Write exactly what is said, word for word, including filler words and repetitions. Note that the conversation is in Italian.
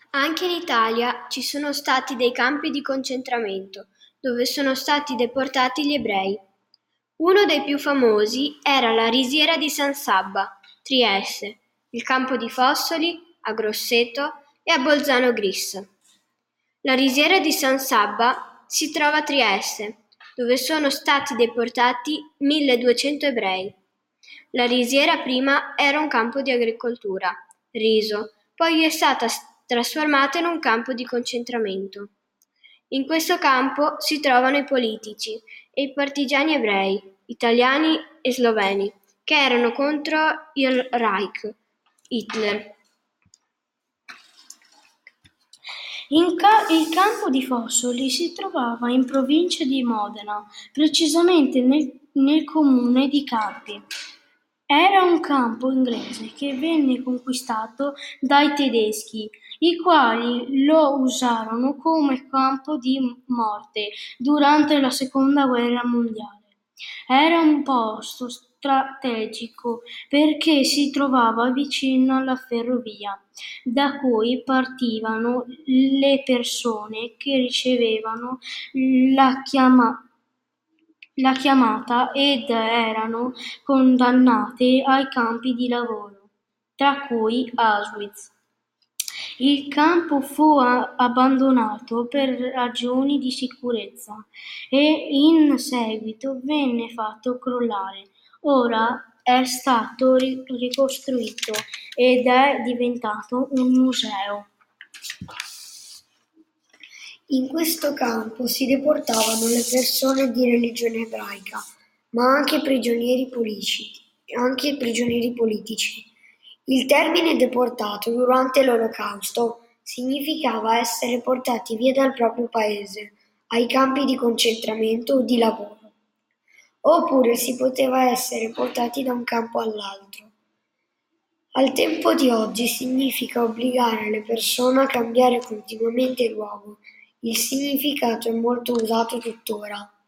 Anche in Italia ci sono stati dei campi di concentramento, dove sono stati deportati gli ebrei. Uno dei più famosi era la Risiera di San Sabba, Trieste, il campo di Fossoli, a Grosseto e a Bolzano Gris. La Risiera di San Sabba si trova a Trieste, dove sono stati deportati milleduecento ebrei. La risiera prima era un campo di agricoltura, riso, poi è stata trasformata in un campo di concentramento. In questo campo si trovano i politici e i partigiani ebrei, italiani e sloveni, che erano contro il Reich, Hitler. In ca- il campo di Fossoli si trovava in provincia di Modena, precisamente nel, nel comune di Carpi. Era un campo inglese che venne conquistato dai tedeschi, i quali lo usarono come campo di morte durante la seconda guerra mondiale. Era un posto strategico perché si trovava vicino alla ferrovia, da cui partivano le persone che ricevevano la, chiama- la chiamata ed erano condannate ai campi di lavoro, tra cui Auschwitz. Il campo fu a- abbandonato per ragioni di sicurezza e in seguito venne fatto crollare. Ora è stato ri- ricostruito ed è diventato un museo. In questo campo si deportavano le persone di religione ebraica, ma anche prigionieri politici. Anche prigionieri politici. Il termine deportato durante l'Olocausto significava essere portati via dal proprio paese, ai campi di concentramento o di lavoro, oppure si poteva essere portati da un campo all'altro. Al tempo di oggi significa obbligare le persone a cambiare continuamente luogo. Il significato è molto usato tuttora.